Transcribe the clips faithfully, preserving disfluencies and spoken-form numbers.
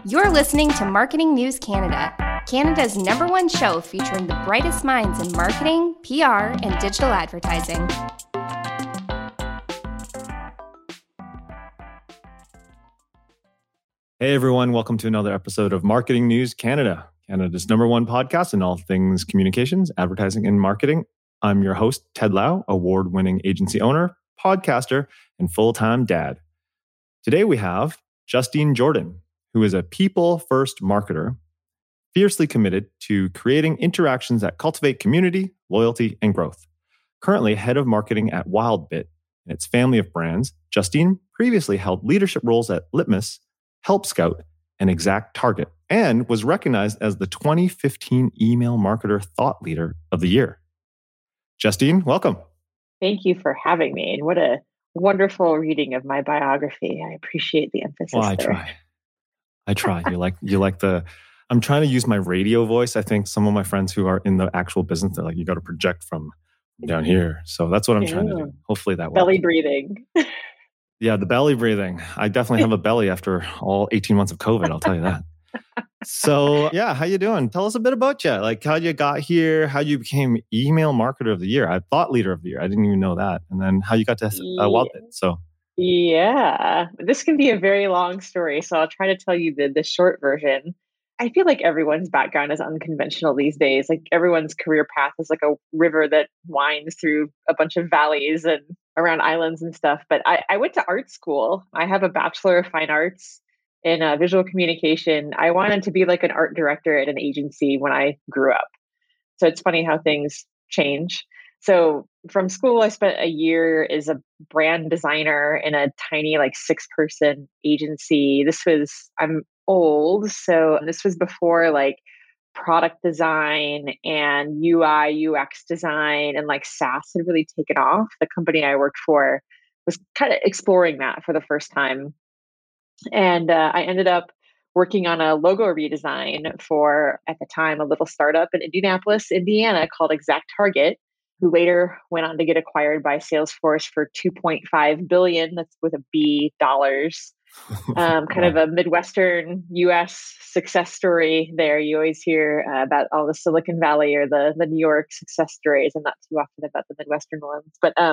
You're listening to Marketing News Canada, Canada's number one show featuring the brightest minds in marketing, P R, and digital advertising. Hey everyone, welcome to another episode of Marketing News Canada, Canada's number one podcast in all things communications, advertising, and marketing. I'm your host, Ted Lau, award-winning agency owner, podcaster, and full-time dad. Today we have Justine Jordan, who is a people-first marketer, fiercely committed to creating interactions that cultivate community, loyalty, and growth. Currently head of marketing at WildBit and its family of brands, Justine previously held leadership roles at Litmus, Help Scout, and Exact Target, and was recognized as the twenty fifteen Email Marketer Thought Leader of the Year. Justine, welcome. Thank you for having me. And what a wonderful reading of my biography. I appreciate the emphasis Well, I there. try. I try. You like you like the. I'm trying to use my radio voice. I think some of my friends who are in the actual business, they're like, you got to project from down here. So that's what I'm trying to do. Hopefully that works. Belly breathing. Yeah, the belly breathing. I definitely have a belly after all eighteen months of COVID, I'll tell you that. So yeah, how you doing? Tell us a bit about you. Like how you got here, how you became Email Marketer of the Year, I Thought Leader of the Year. I didn't even know that. And then how you got to uh, WildBit. So yeah, this can be a very long story. So I'll try to tell you the, the short version. I feel like everyone's background is unconventional these days. Like everyone's career path is like a river that winds through a bunch of valleys and around islands and stuff. But I, I went to art school. I have a Bachelor of Fine Arts in uh, visual communication. I wanted to be like an art director at an agency when I grew up. So it's funny how things change. So from school, I spent a year as a brand designer in a tiny like six person agency. This was, I'm old. So this was before like product design and U I, U X design and like SaaS had really taken off. The company I worked for was kind of exploring that for the first time. And uh, I ended up working on a logo redesign for, at the time, a little startup in Indianapolis, Indiana called Exact Target, who later went on to get acquired by Salesforce for two point five billion dollars, that's with a B, dollars. Um, kind wow. of a Midwestern U S success story there. You always hear uh, about all the Silicon Valley or the, the New York success stories, and not too often about the Midwestern ones. But um,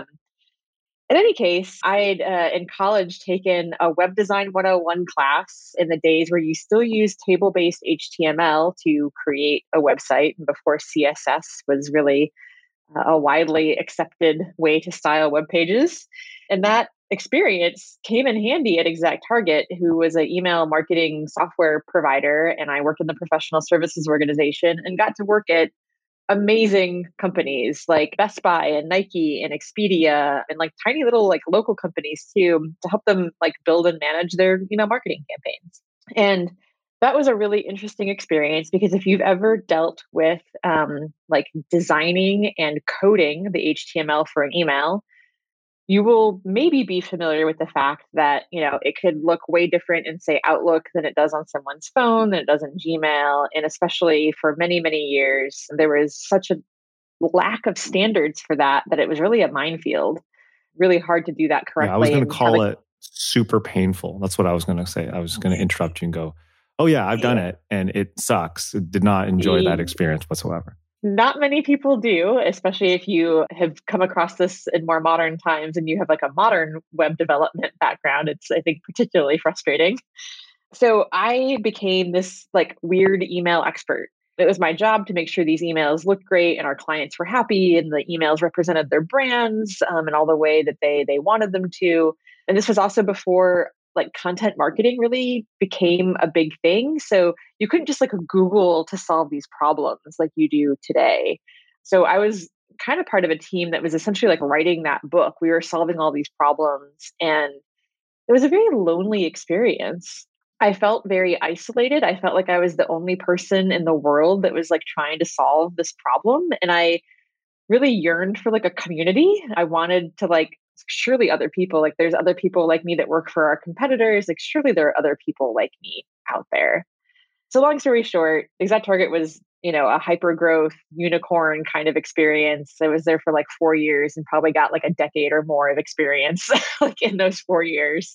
in any case, I had uh, in college taken a Web Design one oh one class in the days where you still use table-based H T M L to create a website before C S S was really uh, a widely accepted way to style web pages. And that experience came in handy at Exact Target, who was an email marketing software provider. And I worked in the professional services organization and got to work at amazing companies like Best Buy and Nike and Expedia and like tiny little like local companies too, to help them like build and manage their email marketing campaigns. And that was a really interesting experience because if you've ever dealt with um, like designing and coding the H T M L for an email, you will maybe be familiar with the fact that, you know, it could look way different in, say, Outlook than it does on someone's phone, than it does in Gmail. And especially for many, many years, there was such a lack of standards for that, that it was really a minefield. Really hard to do that correctly. Yeah, I was going to call a, it super painful. That's what I was going to say. I was going to interrupt you and go, oh yeah, I've done it and it sucks. I did not enjoy that experience whatsoever. Not many people do, especially if you have come across this in more modern times and you have like a modern web development background. It's, I think, particularly frustrating. So I became this like weird email expert. It was my job to make sure these emails looked great and our clients were happy and the emails represented their brands um, in all the way that they they wanted them to. And this was also before like content marketing really became a big thing. So you couldn't just like Google to solve these problems like you do today. So I was kind of part of a team that was essentially like writing that book. We were solving all these problems and it was a very lonely experience. I felt very isolated. I felt like I was the only person in the world that was like trying to solve this problem. And I really yearned for like a community. I wanted to like, surely other people, like there's other people like me that work for our competitors. Like surely there are other people like me out there. So long story short, Exact Target was, you know, a hyper growth unicorn kind of experience. I was there for like four years and probably got like a decade or more of experience like in those four years.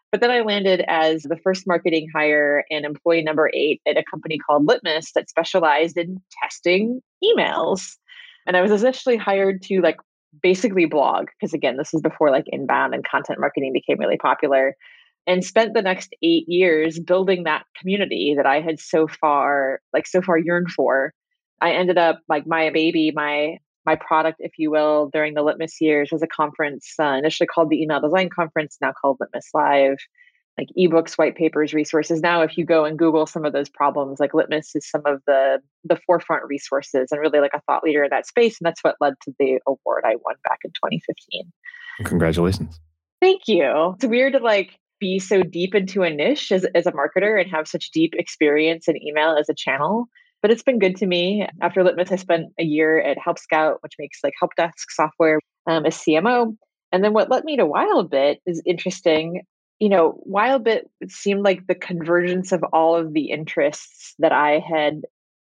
But then I landed as the first marketing hire and employee number eight at a company called Litmus that specialized in testing emails. And I was essentially hired to like basically blog, because again, this is before like inbound and content marketing became really popular, and spent the next eight years building that community that I had so far, like so far yearned for. I ended up like my baby, my my product, if you will, during the Litmus years was a conference uh, initially called the Email Design Conference, now called Litmus Live, like ebooks, white papers, resources. Now, if you go and Google some of those problems, like Litmus is some of the the forefront resources and really like a thought leader in that space. And that's what led to the award I won back in twenty fifteen. Congratulations. Thank you. It's weird to like be so deep into a niche as, as a marketer and have such deep experience in email as a channel. But it's been good to me. After Litmus, I spent a year at Help Scout, which makes like help desk software, um, as C M O. And then what led me to Wildbit is interesting. You know, Wildbit seemed like the convergence of all of the interests that I had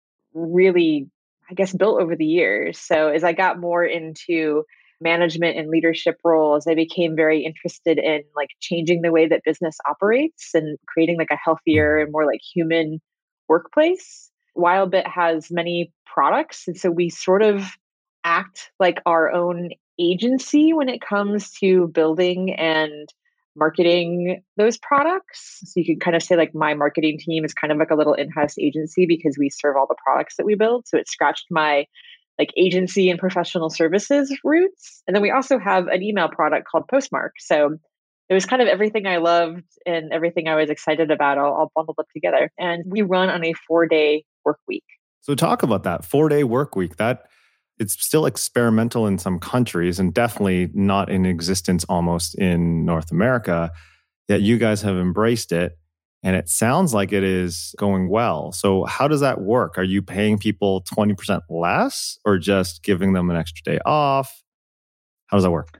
really, I guess, built over the years. So as I got more into management and leadership roles, I became very interested in like changing the way that business operates and creating like a healthier and more like human workplace. Wildbit has many products, and so we sort of act like our own agency when it comes to building and marketing those products. So you can kind of say like my marketing team is kind of like a little in-house agency because we serve all the products that we build. So it scratched my like agency and professional services roots. And then we also have an email product called Postmark. So it was kind of everything I loved and everything I was excited about all, all bundled up together. And we run on a four-day work week. So talk about that four-day work week. That it's still experimental in some countries and definitely not in existence almost in North America. Yet you guys have embraced it, and it sounds like it is going well. So how does that work? Are you paying people twenty percent less or just giving them an extra day off? How does that work?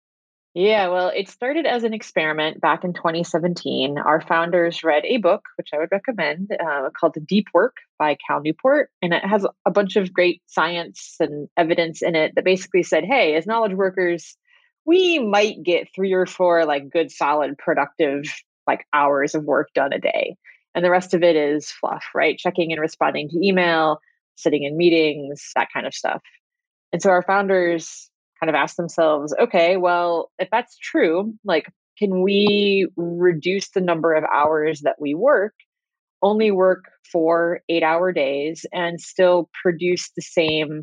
Yeah, well, it started as an experiment back in twenty seventeen. Our founders read a book, which I would recommend, uh, called Deep Work by Cal Newport. And it has a bunch of great science and evidence in it that basically said, hey, as knowledge workers, we might get three or four like good, solid, productive like hours of work done a day. And the rest of it is fluff, right? Checking and responding to email, sitting in meetings, that kind of stuff. And so our founders kind of ask themselves, okay, well, if that's true, like, can we reduce the number of hours that we work, only work four eight hour days and still produce the same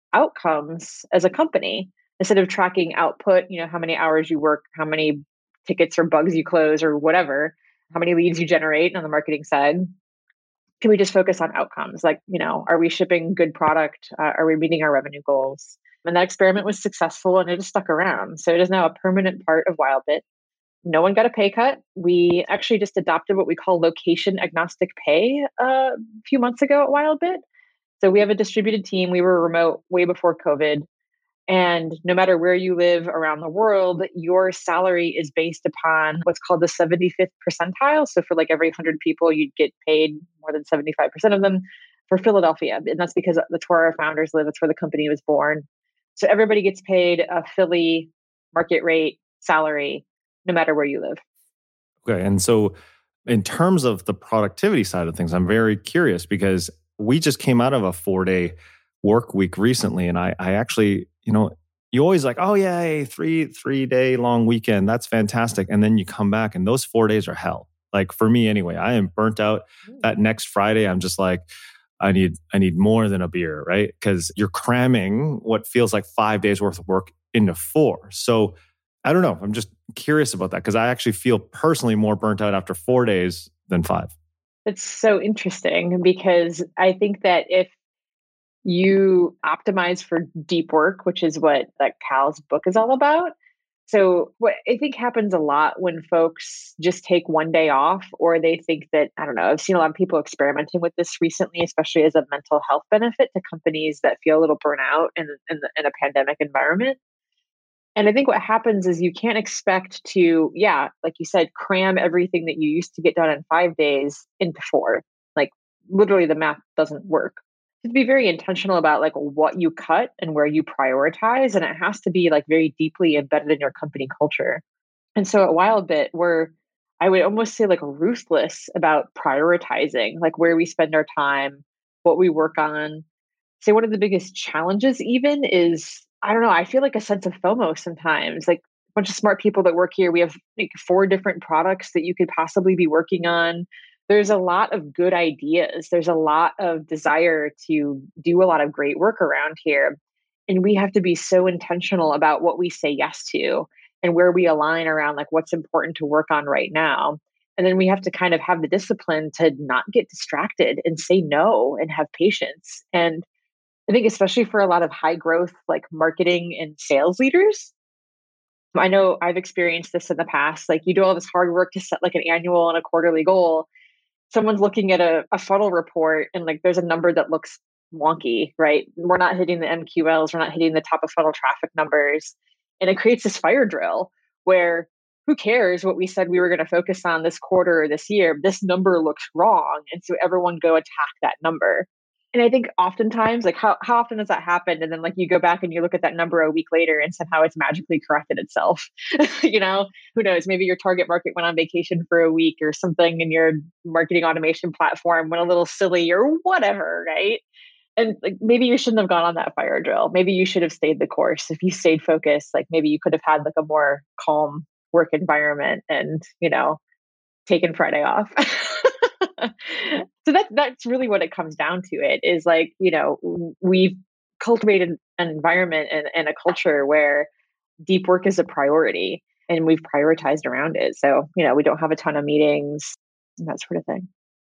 outcomes as a company instead of tracking output, you know, how many hours you work, how many tickets or bugs you close or whatever, how many leads you generate on the marketing side? Can we just focus on outcomes? Like, you know, are we shipping good product? Uh, are we meeting our revenue goals? And that experiment was successful and it has stuck around. So it is now a permanent part of Wildbit. No one got a pay cut. We actually just adopted what we call location agnostic pay uh, a few months ago at Wildbit. So we have a distributed team. We were remote way before COVID. And no matter where you live around the world, your salary is based upon what's called the seventy-fifth percentile. So for like every one hundred people, you'd get paid more than seventy-five percent of them for Philadelphia. And that's because that's where our founders live. That's where the company was born. So everybody gets paid a Philly market rate salary, no matter where you live. Okay. And so in terms of the productivity side of things, I'm very curious because we just came out of a four-day work week recently. And I, I actually, you know, you always like, oh, yay, three, three day long weekend. That's fantastic. And then you come back and those four days are hell. Like for me anyway, I am burnt out. That next Friday, I'm just like, I need I need more than a beer, right? Because you're cramming what feels like five days worth of work into four. So I don't know. I'm just curious about that because I actually feel personally more burnt out after four days than five. It's so interesting because I think that if you optimize for deep work, which is what like Cal's book is all about. So what I think happens a lot when folks just take one day off or they think that, I don't know, I've seen a lot of people experimenting with this recently, especially as a mental health benefit to companies that feel a little burnout in, in, the, in a pandemic environment. And I think what happens is you can't expect to, yeah, like you said, cram everything that you used to get done in five days into four. Like literally the math doesn't work. To be very intentional about like what you cut and where you prioritize. And it has to be like very deeply embedded in your company culture. And so at Wildbit, we're, I would almost say like ruthless about prioritizing, like where we spend our time, what we work on. Say one of the biggest challenges even is, I don't know, I feel like a sense of FOMO sometimes. Like a bunch of smart people that work here, we have like four different products that you could possibly be working on. There's a lot of good ideas. There's a lot of desire to do a lot of great work around here. And we have to be so intentional about what we say yes to and where we align around like what's important to work on right now. And then we have to kind of have the discipline to not get distracted and say no and have patience. And I think especially for a lot of high growth like marketing and sales leaders, I know I've experienced this in the past. Like you do all this hard work to set like an annual and a quarterly goal. Someone's looking at a, a funnel report and like there's a number that looks wonky, right? We're not hitting the M Q Ls, we're not hitting the top of funnel traffic numbers. And it creates this fire drill where who cares what we said we were going to focus on this quarter or this year? This number looks wrong. And so everyone go attack that number. And I think oftentimes, like how, how often does that happen? And then like you go back and you look at that number a week later and somehow it's magically corrected itself. You know, who knows? Maybe your target market went on vacation for a week or something and your marketing automation platform went a little silly or whatever, right? And like maybe you shouldn't have gone on that fire drill. Maybe you should have stayed the course. If you stayed focused, like maybe you could have had like a more calm work environment and, you know, taken Friday off. So that that's really what it comes down to. It is like, you know, we've cultivated an environment and, and a culture where deep work is a priority and we've prioritized around it. So, you know, we don't have a ton of meetings and that sort of thing.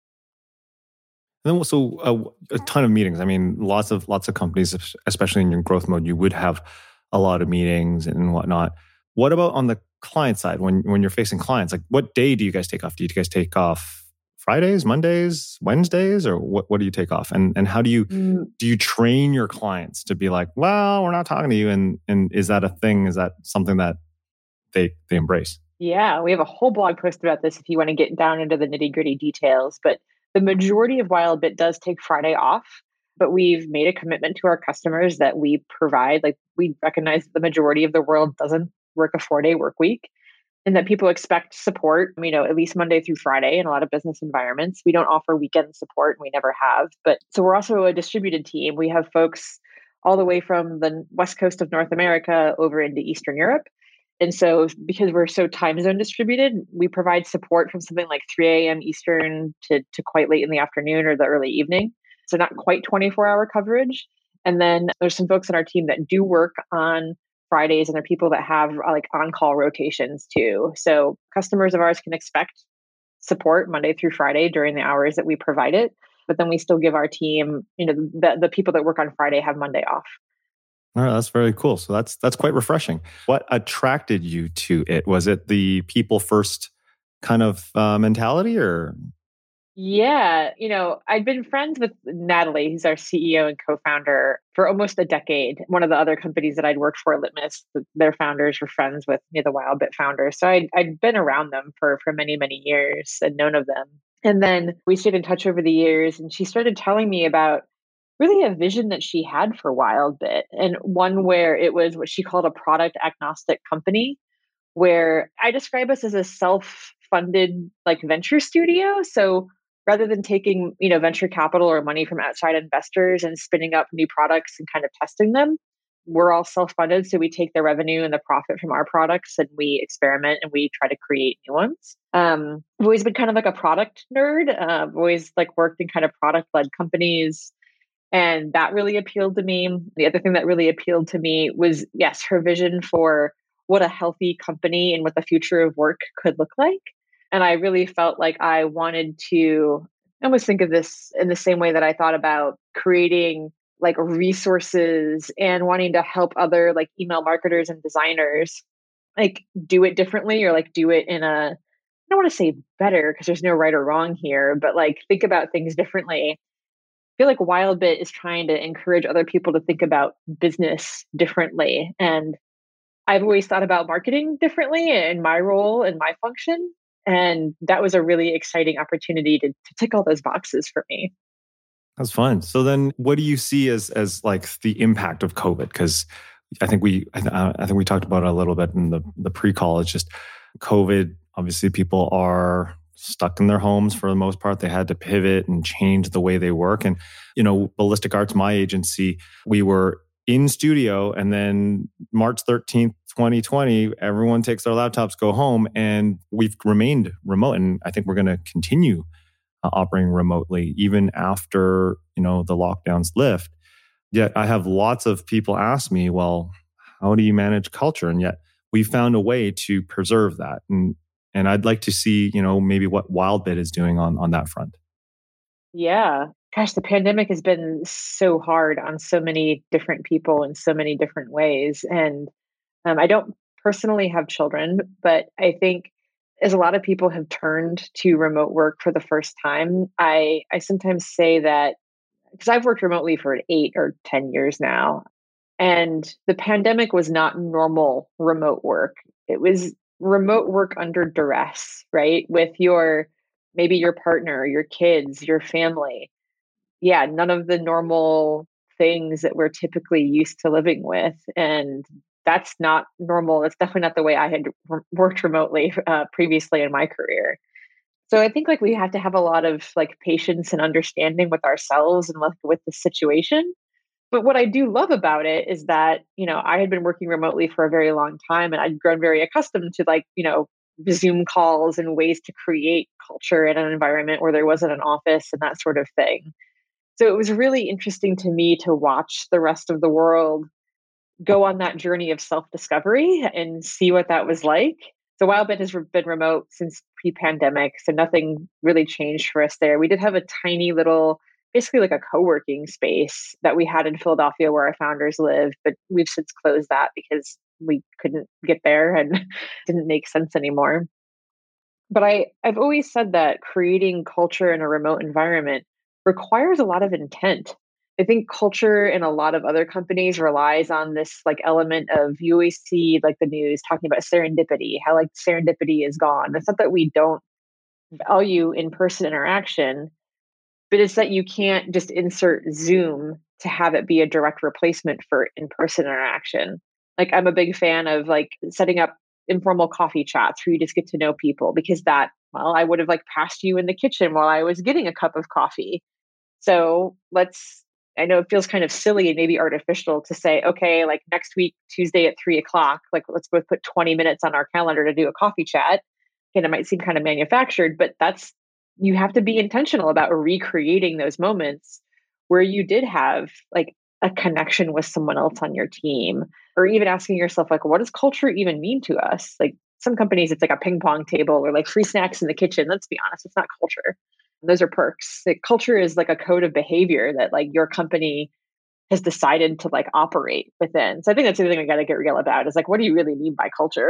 And then also uh, a ton of meetings. I mean, lots of lots of companies, especially in your growth mode, you would have a lot of meetings and whatnot. What about on the client side when when you're facing clients? Like, what day do you guys take off? Do you guys take off Fridays, Mondays, Wednesdays, or what? What do you take off? And and how do you mm. do you train your clients to be like, well, we're not talking to you? And and is that a thing? Is that something that they they embrace? Yeah, we have a whole blog post about this if you want to get down into the nitty gritty details. But the majority of WildBit does take Friday off. But we've made a commitment to our customers that we provide. Like we recognize that the majority of the world doesn't work a four day work week. And that people expect support, you know, at least Monday through Friday in a lot of business environments. We don't offer weekend support, and we never have. But so we're also a distributed team. We have folks all the way from the West Coast of North America over into Eastern Europe. And so because we're so time zone distributed, we provide support from something like three a.m. Eastern to, to quite late in the afternoon or the early evening. So not quite twenty-four hour coverage. And then there's some folks on our team that do work on Fridays, and there are people that have like on-call rotations too. So customers of ours can expect support Monday through Friday during the hours that we provide it. But then we still give our team, you know, the, the people that work on Friday have Monday off. All right, that's very cool. So that's that's quite refreshing. What attracted you to it? Was it the people first kind of uh, mentality, or? Yeah, you know, I'd been friends with Natalie, who's our C E O and co-founder, for almost a decade. One of the other companies that I'd worked for, Litmus, their founders were friends with you know, the WildBit founders. So I'd, I'd been around them for, for many, many years and known of them. And then we stayed in touch over the years, and she started telling me about really a vision that she had for WildBit, and one where it was what she called a product agnostic company, where I describe us as a self-funded like venture studio. So rather than taking, you know, venture capital or money from outside investors and spinning up new products and kind of testing them, we're all self-funded. So we take the revenue and the profit from our products and we experiment and we try to create new ones. Um, I've always been kind of like a product nerd. Uh, I've always like worked in kind of product-led companies. And that really appealed to me. The other thing that really appealed to me was, yes, her vision for what a healthy company and what the future of work could look like. And I really felt like I wanted to almost think of this in the same way that I thought about creating like resources and wanting to help other like email marketers and designers like do it differently, or like do it in a, I don't want to say better because there's no right or wrong here, but like think about things differently. I feel like WildBit is trying to encourage other people to think about business differently. And I've always thought about marketing differently in my role and my function. And that was a really exciting opportunity to, to tick all those boxes for me. That's fun. So then what do you see as as like the impact of COVID? Because I think we I, th- I think we talked about it a little bit in the, the pre-call. It's just COVID, obviously people are stuck in their homes for the most part. They had to pivot and change the way they work. And, you know, Ballistic Arts, my agency, we were in studio, and then March thirteenth, twenty twenty, everyone takes their laptops, go home, and we've remained remote. And I think we're going to continue uh, operating remotely even after, you know, the lockdowns lift. Yet I have lots of people ask me, well, how do you manage culture? And yet we found a way to preserve that. And and I'd like to see, you know, maybe what WildBit is doing on on that front. Yeah. Gosh, the pandemic has been so hard on so many different people in so many different ways. And um, I don't personally have children, but I think as a lot of people have turned to remote work for the first time, I, I sometimes say that because I've worked remotely for eight or ten years now, and the pandemic was not normal remote work. It was remote work under duress, right? With your maybe your partner, your kids, your family. Yeah, none of the normal things that we're typically used to living with. And that's not normal. That's definitely not the way I had r- worked remotely uh, previously in my career. So I think like we have to have a lot of like patience and understanding with ourselves and with, with the situation. But what I do love about it is that, you know, I had been working remotely for a very long time, and I'd grown very accustomed to like, you know, Zoom calls and ways to create culture in an environment where there wasn't an office and that sort of thing. So it was really interesting to me to watch the rest of the world go on that journey of self discovery and see what that was like. So WildBit has been remote since pre pandemic. So nothing really changed for us there. We did have a tiny little, basically like a co working space that we had in Philadelphia where our founders live, but we've since closed that because we couldn't get there and didn't make sense anymore. But I, I've always said that creating culture in a remote environment requires a lot of intent. I think culture in a lot of other companies relies on this like element of you always see like the news talking about serendipity, how like serendipity is gone. It's not that we don't value in-person interaction, but it's that you can't just insert Zoom to have it be a direct replacement for in-person interaction. Like I'm a big fan of like setting up informal coffee chats where you just get to know people because that, well, I would have like passed you in the kitchen while I was getting a cup of coffee. So let's, I know it feels kind of silly and maybe artificial to say, okay, like next week, Tuesday at three o'clock, like let's both put twenty minutes on our calendar to do a coffee chat. And it might seem kind of manufactured, but that's, you have to be intentional about recreating those moments where you did have like a connection with someone else on your team, or even asking yourself, like, what does culture even mean to us? Like some companies, it's like a ping pong table or like free snacks in the kitchen. Let's be honest, it's not culture. Those are perks. Like culture is like a code of behavior that like your company has decided to like operate within. So I think that's the thing we got to get real about is like, what do you really mean by culture?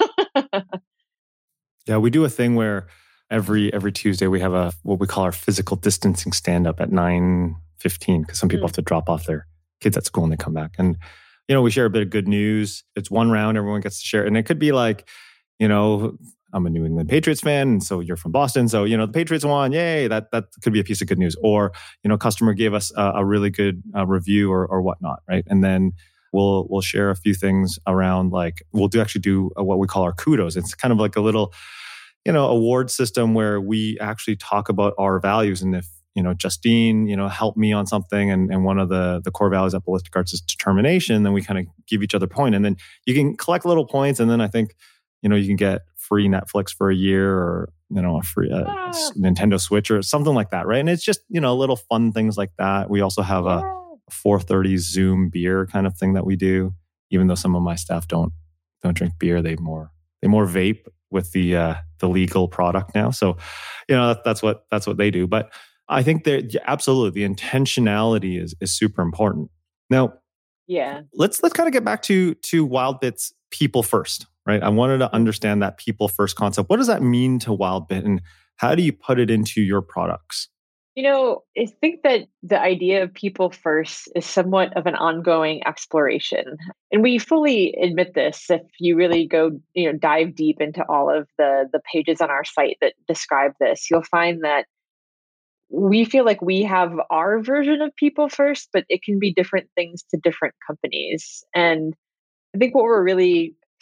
Yeah, we do a thing where every every Tuesday we have a what we call our physical distancing stand up at nine fifteen because some people mm. have to drop off their kids at school and they come back. And you know, we share a bit of good news. It's one round, everyone gets to share. And it could be like, you know, I'm a New England Patriots fan, and so you're from Boston. So, you know, the Patriots won. Yay. That that could be a piece of good news. Or, you know, customer gave us a, a really good uh, review or or whatnot, right? And then we'll we'll share a few things around like, we'll do actually do a, what we call our kudos. It's kind of like a little, you know, award system where we actually talk about our values. And if, you know, Justine, you know, helped me on something and, and one of the, the core values at Ballistic Arts is determination, then we kind of give each other a point. And then you can collect little points. And then I think, you know, you can get free Netflix for a year or, you know, a free uh, ah. Nintendo Switch or something like that, right? And it's just, you know, little fun things like that. We also have yeah. a four thirty Zoom beer kind of thing that we do, even though some of my staff don't don't drink beer. They more they more vape with the uh, the legal product now. So, you know, that, that's what that's what they do. But I think that absolutely the intentionality is is super important. Now, yeah, let's let's kind of get back to to WildBit's people first, right? I wanted to understand that people first concept. What does that mean to WildBit, and how do you put it into your products? You know, I think that the idea of people first is somewhat of an ongoing exploration. And we fully admit this if you really go, you know, dive deep into all of the the pages on our site that describe this. You'll find that we feel like we have our version of people first, but it can be different things to different companies. And I think what we're really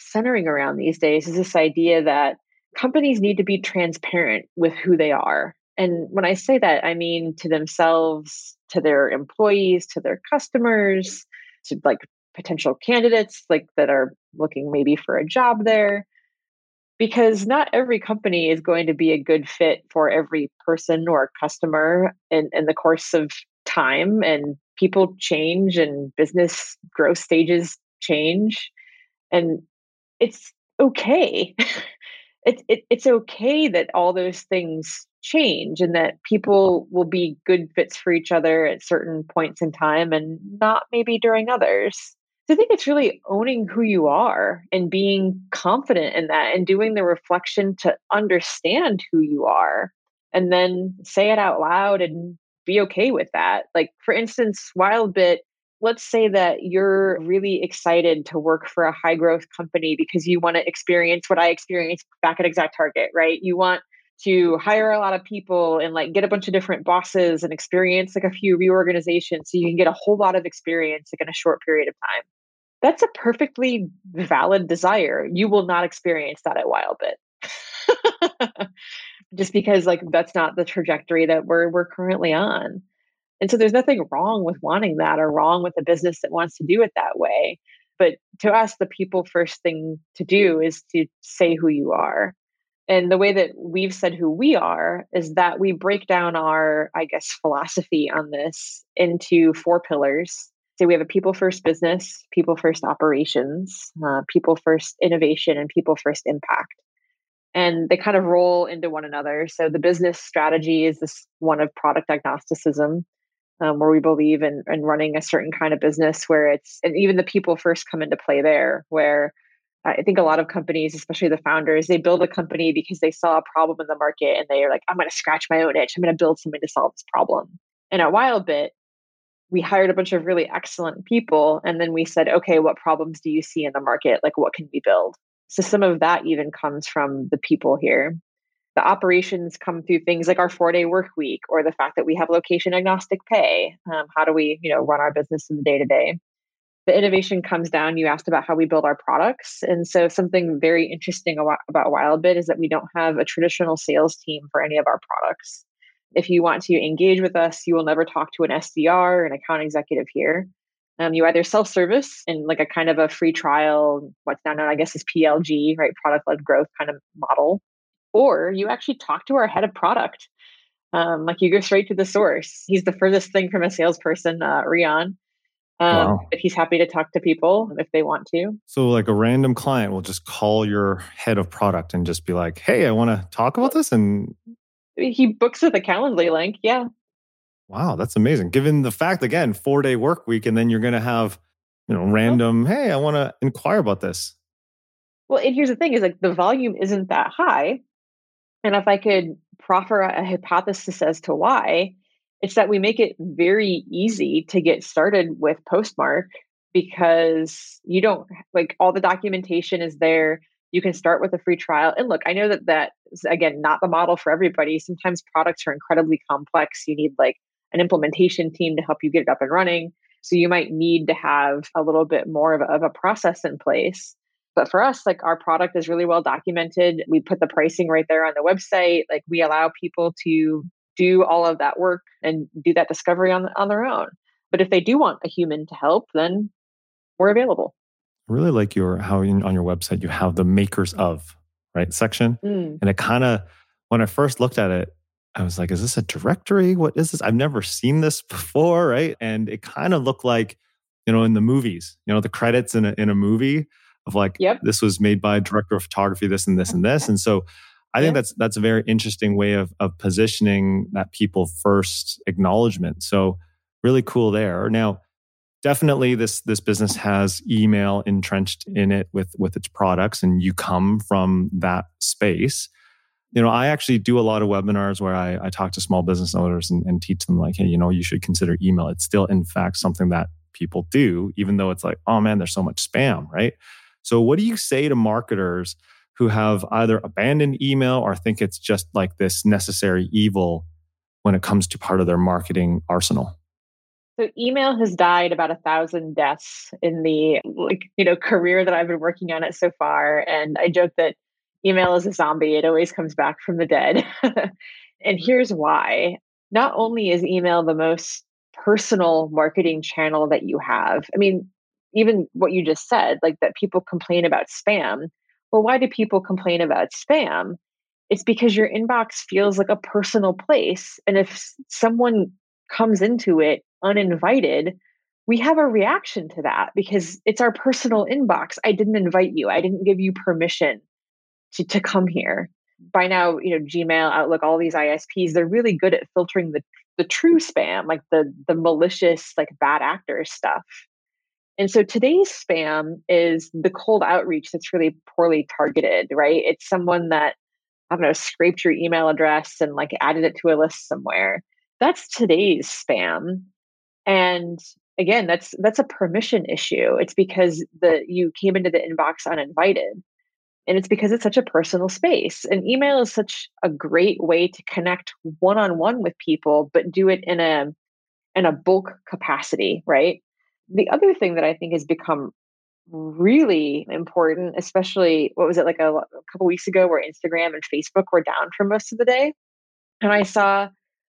centering around these days is this idea that companies need to be transparent with who they are. And when I say that, I mean to themselves, to their employees, to their customers, to like potential candidates like that are looking maybe for a job there. Because not every company is going to be a good fit for every person or customer in, in the course of time. And people change and business growth stages change. And it's okay. It's it, it's okay that all those things change and that people will be good fits for each other at certain points in time and not maybe during others. So I think it's really owning who you are and being confident in that and doing the reflection to understand who you are and then say it out loud and be okay with that. Like, for instance, WildBit, let's say that you're really excited to work for a high growth company because you want to experience what I experienced back at ExactTarget, right? You want to hire a lot of people and like get a bunch of different bosses and experience like a few reorganizations so you can get a whole lot of experience like in a short period of time. That's a perfectly valid desire. You will not experience that at WildBit. Just because like that's not the trajectory that we're we're currently on. And so there's nothing wrong with wanting that or wrong with a business that wants to do it that way. But to us, the people first thing to do is to say who you are. And the way that we've said who we are is that we break down our, I guess, philosophy on this into four pillars. So we have a people first business, people first operations, uh, people first innovation, and people first impact. And they kind of roll into one another. So the business strategy is this one of product agnosticism, um, where we believe in, in running a certain kind of business where it's, and even the people first come into play there, where I think a lot of companies, especially the founders, they build a company because they saw a problem in the market and they are like, I'm going to scratch my own itch. I'm going to build something to solve this problem. And at WildBit, we hired a bunch of really excellent people. And then we said, okay, what problems do you see in the market? Like, what can we build? So some of that even comes from the people here. The operations come through things like our four-day work week or the fact that we have location agnostic pay. Um, how do we, you know, run our business in the day-to-day? The innovation comes down, you asked about how we build our products. And so something very interesting about WildBit is that we don't have a traditional sales team for any of our products. If you want to engage with us, you will never talk to an S D R or an account executive here. Um, you either self-service in like a kind of a free trial, what's now known, I guess, is P L G, right? Product-led growth kind of model. Or you actually talk to our head of product. Um, like you go straight to the source. He's the furthest thing from a salesperson, uh, Rian. Um, wow. But he's happy to talk to people if they want to. So like a random client will just call your head of product and just be like, hey, I want to talk about this. And he books with a Calendly link. Yeah. Wow, that's amazing. Given the fact, again, four-day work week, and then you're going to have, you know, random, hey, I want to inquire about this. Well, and here's the thing is like the volume isn't that high. And if I could proffer a hypothesis as to why, it's that we make it very easy to get started with Postmark because you don't, like, all the documentation is there. You can start with a free trial. And look, I know that that is, again, not the model for everybody. Sometimes products are incredibly complex. You need like an implementation team to help you get it up and running. So you might need to have a little bit more of a, of a process in place. But for us, like our product is really well documented. We put the pricing right there on the website. Like we allow people to do all of that work and do that discovery on, on their own. But if they do want a human to help, then we're available. I really like your how in, on your website you have the makers of, right, section. Mm. And it kind of, when I first looked at it, I was like, is this a directory? What is this? I've never seen this before, right? And it kind of looked like, you know, in the movies, you know, the credits in a, in a movie of like, yep. This was made by a director of photography, this and this and this. And so I think yeah. that's that's a very interesting way of of positioning that people first acknowledgement. So really cool there. Now, definitely this this business has email entrenched in it with with its products, and you come from that space. You know, I actually do a lot of webinars where I, I talk to small business owners and, and teach them like, hey, you know, you should consider email. It's still, in fact, something that people do, even though it's like, oh man, there's so much spam, right? So what do you say to marketers who have either abandoned email or think it's just like this necessary evil when it comes to part of their marketing arsenal? So email has died about a thousand deaths in the like, you know, career that I've been working on it so far. And I joke that email is a zombie. It always comes back from the dead. And here's why. Not only is email the most personal marketing channel that you have, I mean, even what you just said, like that people complain about spam. Well, why do people complain about spam? It's because your inbox feels like a personal place. And if someone comes into it uninvited, we have a reaction to that because it's our personal inbox. I didn't invite you. I didn't give you permission to, to come here. By now, you know, Gmail, Outlook, all these I S Ps, they're really good at filtering the the true spam, like the the malicious, like bad actors stuff. And so today's spam is the cold outreach that's really poorly targeted, right? It's someone that, I don't know, scraped your email address and like added it to a list somewhere. That's today's spam. And again, that's that's a permission issue. It's because the you came into the inbox uninvited. And it's because it's such a personal space. And email is such a great way to connect one-on-one with people, but do it in a in a bulk capacity, right? The other thing that I think has become really important, especially what was it like a, a couple weeks ago where Instagram and Facebook were down for most of the day. And I saw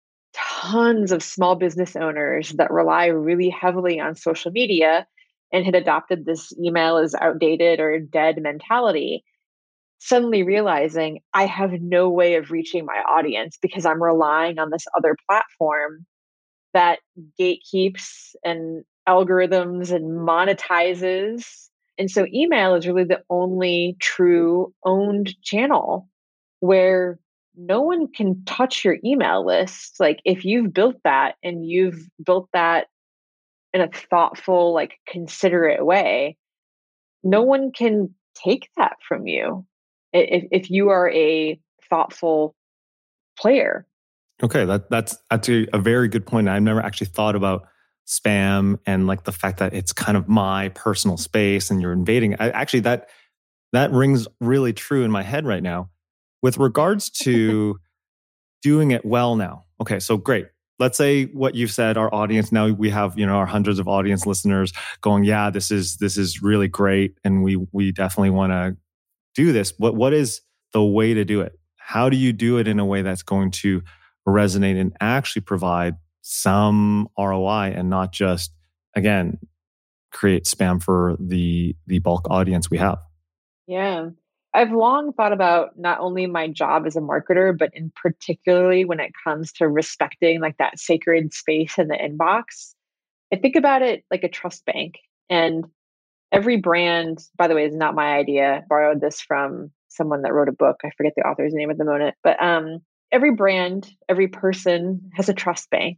tons of small business owners that rely really heavily on social media and had adopted this email is outdated or dead mentality, suddenly realizing I have no way of reaching my audience because I'm relying on this other platform that gatekeeps and algorithms and monetizes. And so email is really the only true owned channel where no one can touch your email list. Like if you've built that and you've built that in a thoughtful, like considerate way, no one can take that from you if, if you are a thoughtful player. Okay, that that's actually a very good point. I've never actually thought about spam and like the fact that it's kind of my personal space and you're invading. I, actually, that that rings really true in my head right now. With regards to doing it well now. Okay, so great. Let's say what you've said, our audience, now we have, you know, our hundreds of audience listeners going, yeah, this is this is really great. And we we definitely want to do this. What what is the way to do it? How do you do it in a way that's going to resonate and actually provide some R O I and not just, again, create spam for the the bulk audience we have? Yeah. I've long thought about not only my job as a marketer, but in particularly when it comes to respecting like that sacred space in the inbox. I think about it like a trust bank. And every brand, by the way, is not my idea. I borrowed this from someone that wrote a book. I forget the author's name at the moment. But um, every brand, every person has a trust bank.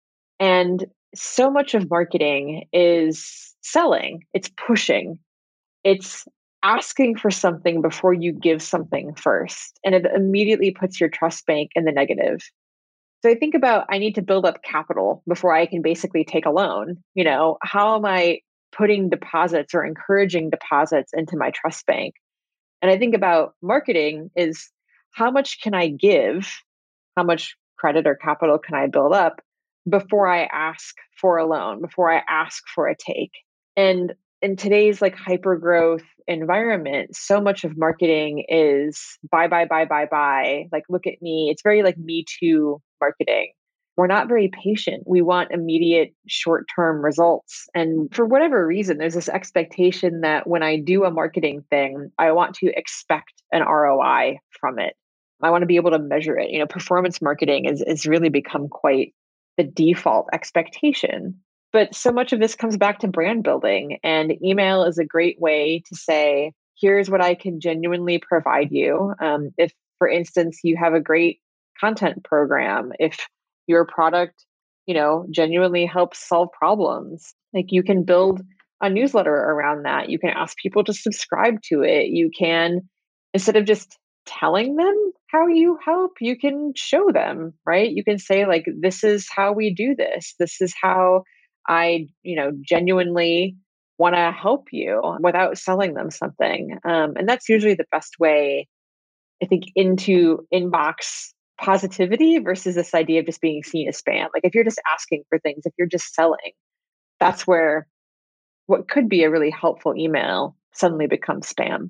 And so much of marketing is selling, it's pushing, it's asking for something before you give something first. And it immediately puts your trust bank in the negative. So I think about, I need to build up capital before I can basically take a loan. You know, how am I putting deposits or encouraging deposits into my trust bank? And I think about marketing is how much can I give? How much credit or capital can I build up before I ask for a loan, before I ask for a take? And in today's like hyper growth environment, so much of marketing is buy, buy, buy, buy, buy. Like, look at me. It's very like me too marketing. We're not very patient. We want immediate short term results. And for whatever reason, there's this expectation that when I do a marketing thing, I want to expect an R O I from it. I want to be able to measure it. You know, performance marketing is, is really become quite the default expectation. But so much of this comes back to brand building, and email is a great way to say, here's what I can genuinely provide you. Um, if, for instance, you have a great content program, if your product, you know, genuinely helps solve problems, like you can build a newsletter around that. You can ask people to subscribe to it. You can, instead of just telling them how you help, you can show them, right? You can say like, this is how we do this. This is how I, you know, genuinely want to help you without selling them something. Um, and that's usually the best way, I think, into inbox positivity versus this idea of just being seen as spam. Like if you're just asking for things, if you're just selling, that's where what could be a really helpful email suddenly becomes spam.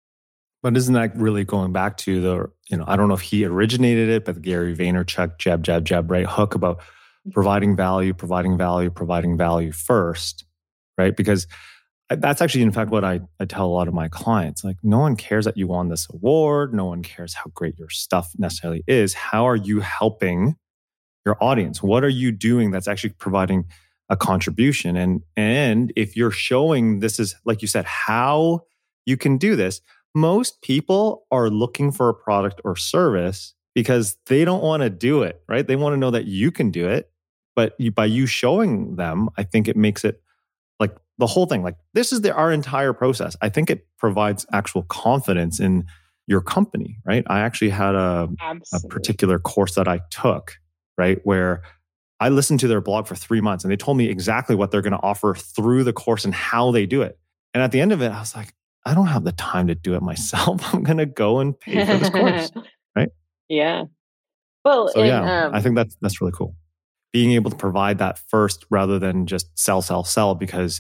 But isn't that really going back to the, you know, I don't know if he originated it, but the Gary Vaynerchuk jab, jab, jab, right hook about providing value, providing value, providing value first, right? Because that's actually, in fact, what I, I tell a lot of my clients. Like, no one cares that you won this award. No one cares how great your stuff necessarily is. How are you helping your audience? What are you doing that's actually providing a contribution? And, and if you're showing this is, like you said, how you can do this, most people are looking for a product or service because they don't want to do it, right? They want to know that you can do it. But you, by you showing them, I think it makes it like the whole thing, like this is the, our entire process. I think it provides actual confidence in your company, right? I actually had a, a particular course that I took, right? Where I listened to their blog for three months and they told me exactly what they're going to offer through the course and how they do it. And at the end of it, I was like, I don't have the time to do it myself. I'm going to go and pay for this course, right? Yeah. Well, so and, yeah, um, I think that's that's really cool. Being able to provide that first rather than just sell, sell, sell. Because,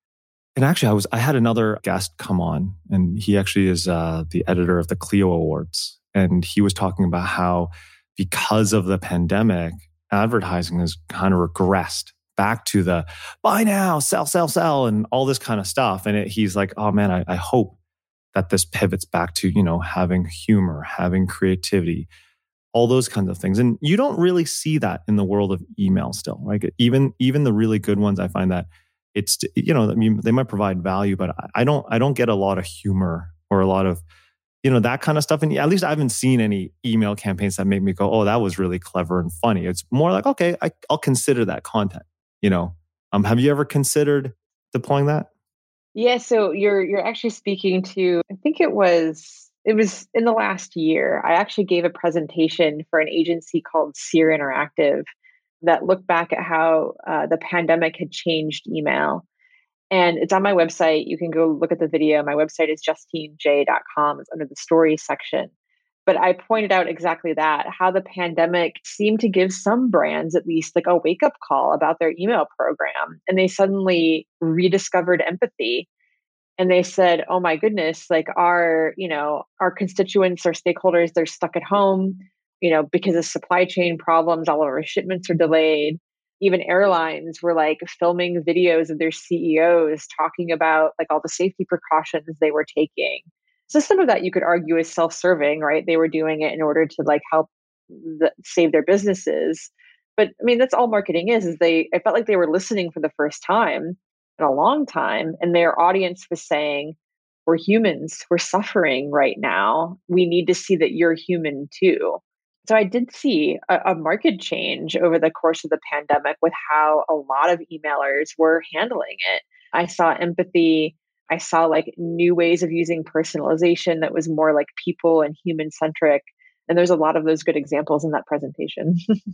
and actually, I was I had another guest come on, and he actually is uh, the editor of the Clio Awards, and he was talking about how because of the pandemic, advertising has kind of regressed back to the buy now, sell, sell, sell, and all this kind of stuff. And it, he's like, oh man, I, I hope that this pivots back to, you know, having humor, having creativity, all those kinds of things. And you don't really see that in the world of email still. Like even, even the really good ones, I find that it's, you know, I mean, they might provide value, but I don't, I don't get a lot of humor or a lot of, you know, that kind of stuff. And at least I haven't seen any email campaigns that make me go, oh, that was really clever and funny. It's more like, okay, I, I'll consider that content. You know, um, have you ever considered deploying that? Yeah. So you're you're actually speaking to, I think it was it was in the last year. I actually gave a presentation for an agency called Seer Interactive that looked back at how uh, the pandemic had changed email. And it's on my website. You can go look at the video. My website is justine j dot com. It's under the stories section. But I pointed out exactly that, how the pandemic seemed to give some brands at least like a wake up call about their email program. And they suddenly rediscovered empathy. And they said, oh my goodness, like our, you know, our constituents, our stakeholders, they're stuck at home, you know, because of supply chain problems, all of our shipments are delayed. Even airlines were like filming videos of their C E Os talking about like all the safety precautions they were taking. So some of that you could argue is self-serving, right? They were doing it in order to like help the, save their businesses. But I mean, that's all marketing is, is they, I felt like they were listening for the first time in a long time. And their audience was saying, we're humans, we're suffering right now. We need to see that you're human too. So I did see a, a market change over the course of the pandemic with how a lot of emailers were handling it. I saw empathy. I saw like new ways of using personalization that was more like people and human centric. And there's a lot of those good examples in that presentation.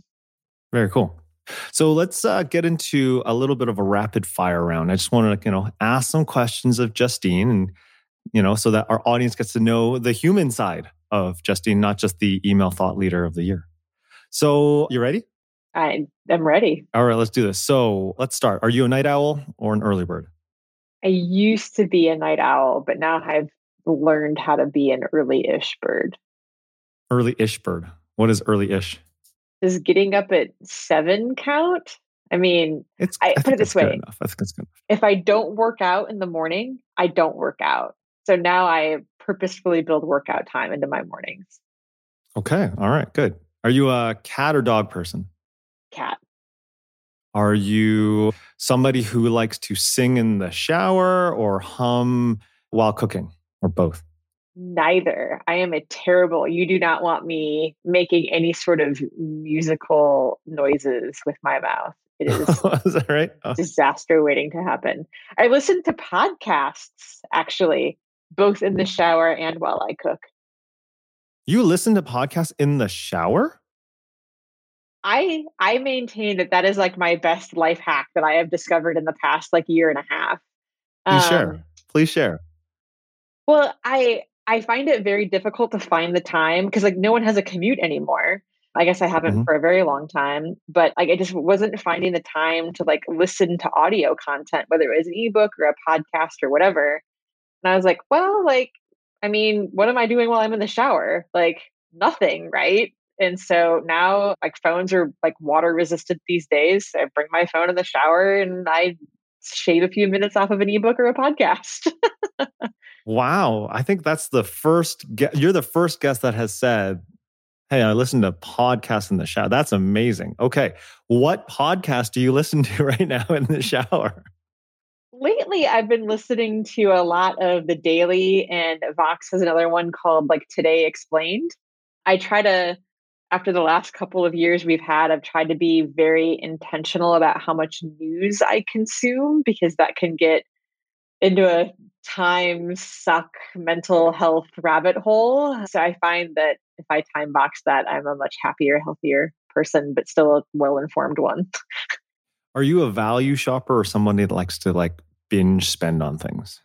Very cool. So let's uh, get into a little bit of a rapid fire round. I just want to, you know, ask some questions of Justine, and you know, so that our audience gets to know the human side of Justine, not just the email thought leader of the year. So you ready? I am ready. All right, let's do this. So let's start. Are you a night owl or an early bird? I used to be a night owl, but now I've learned how to be an early-ish bird. Early-ish bird. What is early-ish? Does getting up at seven count? I mean, it's, I, I put it this way. I think it's good enough. If I don't work out in the morning, I don't work out. So now I purposefully build workout time into my mornings. Okay. All right. Good. Are you a cat or dog person? Cat. Are you somebody who likes to sing in the shower or hum while cooking, or both? Neither. I am a terrible, you do not want me making any sort of musical noises with my mouth. It is, is that right? Oh. Disaster waiting to happen. I listen to podcasts, actually, both in the shower and while I cook. You listen to podcasts in the shower? I I maintain that that is like my best life hack that I have discovered in the past like year and a half. Please um, share. Please share. Well, I I find it very difficult to find the time because like no one has a commute anymore. I guess I haven't hmm for a very long time, but like I just wasn't finding the time to like listen to audio content, whether it was an ebook or a podcast or whatever. And I was like, well, like, I mean, what am I doing while I'm in the shower? Like nothing, right? And so now like phones are like water resistant these days. I bring my phone in the shower and I shave a few minutes off of an ebook or a podcast. Wow. I think that's the first, ge- you're the first guest that has said, hey, I listen to podcasts in the shower. That's amazing. Okay. What podcast do you listen to right now in the shower? Lately, I've been listening to a lot of The Daily, and Vox has another one called like Today Explained. I try to, after the last couple of years we've had, I've tried to be very intentional about how much news I consume because that can get into a time suck mental health rabbit hole. So I find that if I time box that, I'm a much happier, healthier person, but still a well informed one. Are you a value shopper or somebody that likes to like binge spend on things?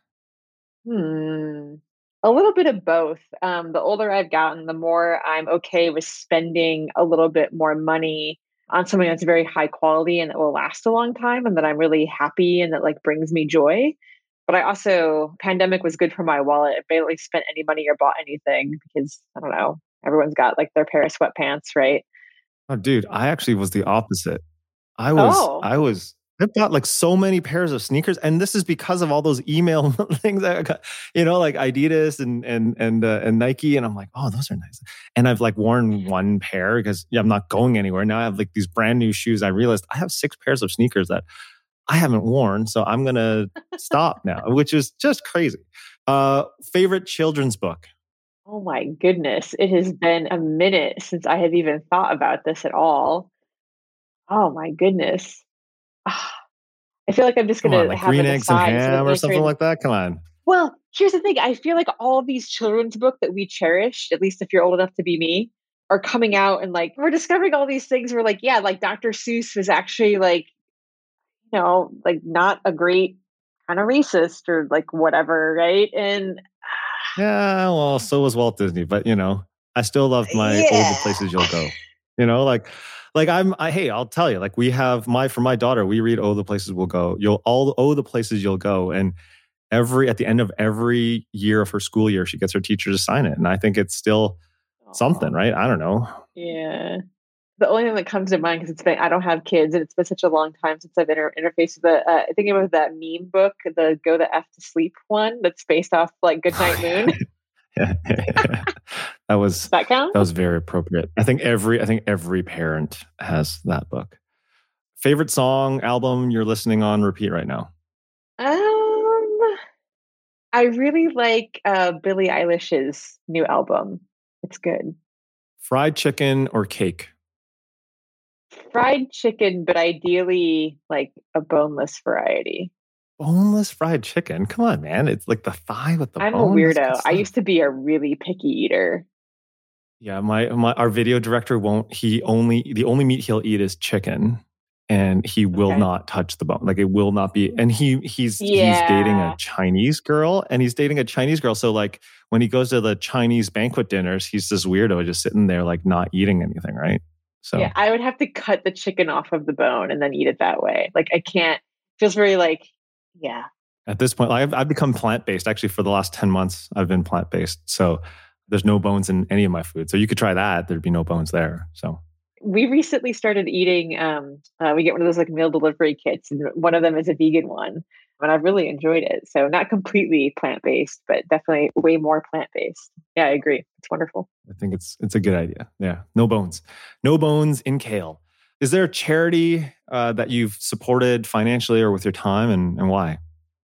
Hmm. A little bit of both. Um, the older I've gotten, the more I'm okay with spending a little bit more money on something that's very high quality and that will last a long time and that I'm really happy and that like brings me joy. But I also, pandemic was good for my wallet. I barely spent any money or bought anything because I don't know, everyone's got like their pair of sweatpants, right? Oh, dude, I actually was the opposite. I was, Oh, I was, I've got like so many pairs of sneakers, and this is because of all those email things that I got, you know, like Adidas and and and uh, and Nike, and I'm like, oh, those are nice. And I've like worn one pair because yeah, I'm not going anywhere now. I have like these brand new shoes. I realized I have six pairs of sneakers that I haven't worn, so I'm gonna stop now, which is just crazy. Uh, favorite children's book? oh my goodness. It has been a minute since I have even thought about this at all. Oh my goodness. Ah, I feel like I'm just Come on, gonna like have green like a eggs and sigh. So ham I'm or answering something the, like that. Come on. well, here's the thing. I feel like all of these children's books that we cherish, at least if you're old enough to be me, are coming out and like we're discovering all these things. We're like, yeah, like doctor Seuss was actually like, you know, like not a great kind of racist or like whatever, right? And Yeah, well, so was Walt Disney, but you know, I still love my "Oh, the yeah. Places You'll Go." You know, like, like I'm, I hey, I'll tell you, like we have my for my daughter, we read "Oh, the Places We'll Go." You'll all "Oh, the Places You'll Go," and every at the end of every year of her school year, she gets her teacher to sign it, and I think it's still something, Aw, right? I don't know. yeah. The only thing that comes to mind because it's been I don't have kids and it's been such a long time since I've inter- interfaced with the uh, I think it was that meme book, the "Go the F to Sleep" one that's based off like Goodnight Moon. Yeah, that Does was that count? that was very appropriate. I think every I think every parent has that book. Favorite song, album you're listening on repeat right now? Um, I really like uh, Billie Eilish's new album. It's good. Fried chicken or cake? Fried chicken, but ideally like a boneless variety. Boneless fried chicken. Come on, man. It's like the thigh with the I'm a bone. That's good weirdo. I stuff. used to be a really picky eater. Yeah, my, my our video director won't. He only the only meat he'll eat is chicken, and he will Okay. not touch the bone. Like it will not be. And he he's he's dating a Yeah. Chinese girl, and he's dating a Chinese girl. So like when he goes to the Chinese banquet dinners, he's this weirdo just sitting there like not eating anything, right? Yeah. So I would have to cut the chicken off of the bone and then eat it that way. Like I can't, feels very like, yeah. at this point, I've I've become plant based. Actually, for the last ten months, I've been plant based. So there's no bones in any of my food. So you could try that. There'd be no bones there. So We recently started eating, um, uh, we get one of those like meal delivery kits, and one of them is a vegan one. And I've really enjoyed it. So not completely plant based, but definitely way more plant based. Yeah, I agree. It's wonderful. I think it's it's a good idea. Yeah, no bones, no bones in kale. Is there a charity uh, that you've supported financially or with your time, and and why?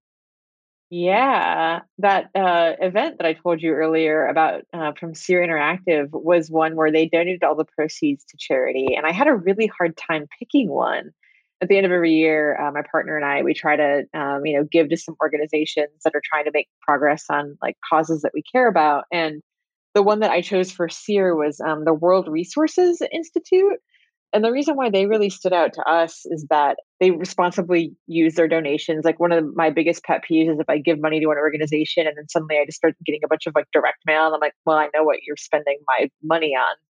Yeah, that uh, event that I told you earlier about uh, from Seer Interactive was one where they donated all the proceeds to charity, and I had a really hard time picking one. At the end of every year, uh, my partner and I we try to um, you know give to some organizations that are trying to make progress on like causes that we care about, and the one that I chose for Seer was um, the World Resources Institute. And the reason why they really stood out to us is that they responsibly use their donations. Like one of my biggest pet peeves is if I give money to an organization and then suddenly I just start getting a bunch of like direct mail and I'm like, well, I know what you're spending my money on,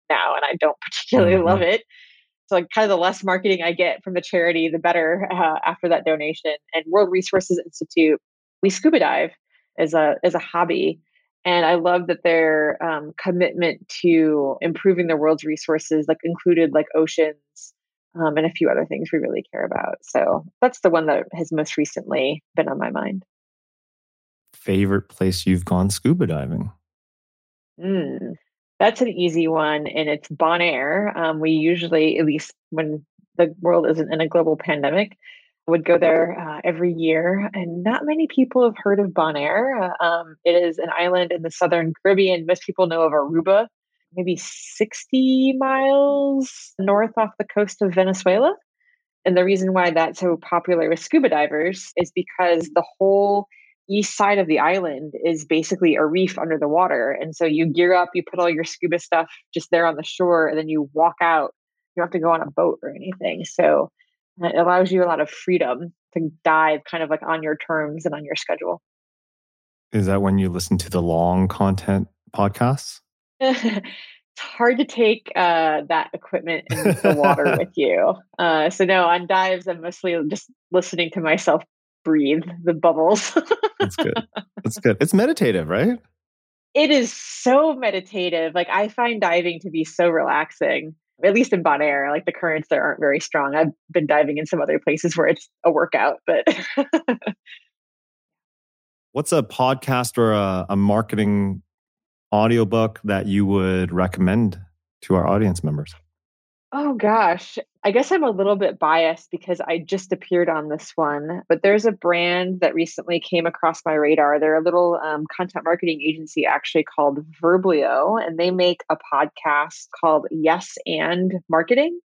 now, and I don't particularly mm-hmm. love it. So like kind of the less marketing I get from the charity, the better uh, after that donation. And World Resources Institute, we scuba dive as a as a hobby. And I love that their um, commitment to improving the world's resources, like included like oceans um, and a few other things we really care about. So that's the one that has most recently been on my mind. Favorite place you've gone scuba diving? Mm, that's an easy one, and it's Bonaire. Um, we usually, at least when the world isn't in a global pandemic, would go there uh, every year. And not many people have heard of Bonaire. Uh, um, it is an island in the southern Caribbean. Most people know of Aruba, maybe sixty miles north off the coast of Venezuela. And the reason why that's so popular with scuba divers is because the whole east side of the island is basically a reef under the water. And so you gear up, you put all your scuba stuff just there on the shore, and then you walk out. You don't have to go on a boat or anything. So it allows you a lot of freedom to dive kind of like on your terms and on your schedule. Is that when you listen to the long content podcasts? It's hard to take uh, that equipment in the water with you. Uh, so no, on dives, I'm mostly just listening to myself breathe the bubbles. That's good. That's good. It's meditative, right? It is so meditative. Like I find diving to be so relaxing, at least in Bonaire. Like the currents there aren't very strong. I've been diving in some other places where it's a workout, but. What's a podcast or a, a marketing audiobook that you would recommend to our audience members? Oh gosh, I guess I'm a little bit biased because I just appeared on this one, but there's a brand that recently came across my radar. They're a little um, content marketing agency actually called Verblio, and they make a podcast called Yes and Marketing.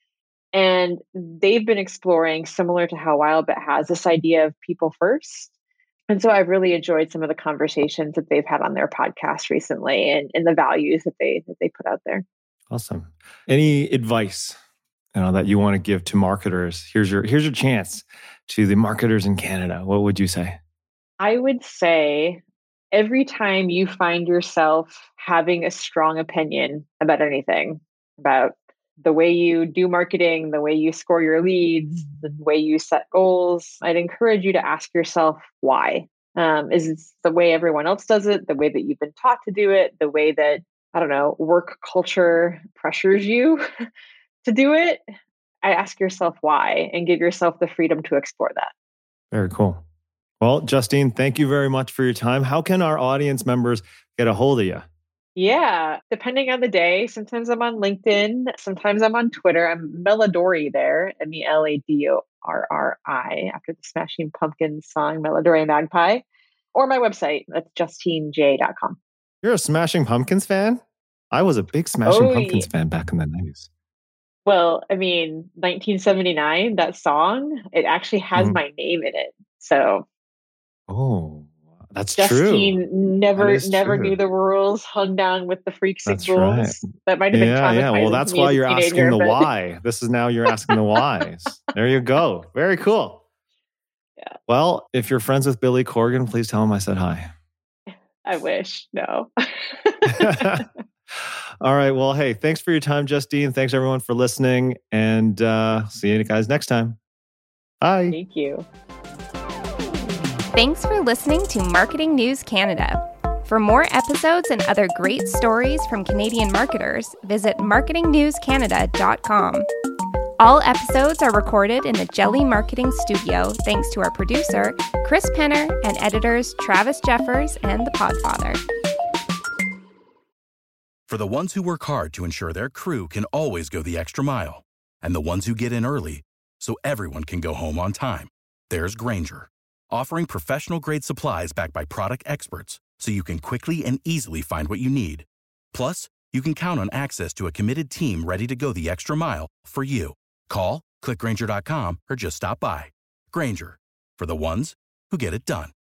And they've been exploring, similar to how Wildbit has, this idea of people first. And so I've really enjoyed some of the conversations that they've had on their podcast recently, and, and the values that they that they put out there. Awesome. Any advice, you know, that you want to give to marketers? Here's your here's your chance to the marketers in Canada. What would you say? I would say every time you find yourself having a strong opinion about anything, about the way you do marketing, the way you score your leads, the way you set goals, I'd encourage you to ask yourself why. Um, is it the way everyone else does it, the way that you've been taught to do it, the way that, I don't know, work culture pressures you to do it? I ask yourself why and give yourself the freedom to explore that. Very cool. Well, Justine, thank you very much for your time. How can our audience members get a hold of you? Yeah, depending on the day. Sometimes I'm on LinkedIn. Sometimes I'm on Twitter. I'm Melodorri there, M E L A D O R R I, after the Smashing Pumpkins song, Melodorri Magpie. Or my website, that's justine j dot com. You're a Smashing Pumpkins fan? I was a big Smashing oh, Pumpkins yeah. fan back in the nineties. Well, I mean, nineteen seventy-nine, that song, it actually has mm. my name in it. So, oh, that's Justine true. never, that never true. knew the rules, hung down with the freaks that's and rules. Right. That might have been yeah, traumatizing. Yeah, well, that's why you're teenager, asking the but... why. This is now you're asking the whys. There you go. Very cool. Yeah. Well, if you're friends with Billy Corgan, please tell him I said hi. I wish. No. All right. Well, hey, thanks for your time, Justine. Thanks everyone for listening, and uh, see you guys next time. Bye. Thank you. Thanks for listening to Marketing News Canada. For more episodes and other great stories from Canadian marketers, visit marketing news canada dot com. All episodes are recorded in the Jelly Marketing Studio thanks to our producer, Chris Penner, and editors Travis Jeffers and The Podfather. For the ones who work hard to ensure their crew can always go the extra mile, and the ones who get in early so everyone can go home on time, there's Grainger, offering professional-grade supplies backed by product experts so you can quickly and easily find what you need. Plus, you can count on access to a committed team ready to go the extra mile for you. Call, click Grainger dot com, or just stop by. Grainger, for the ones who get it done.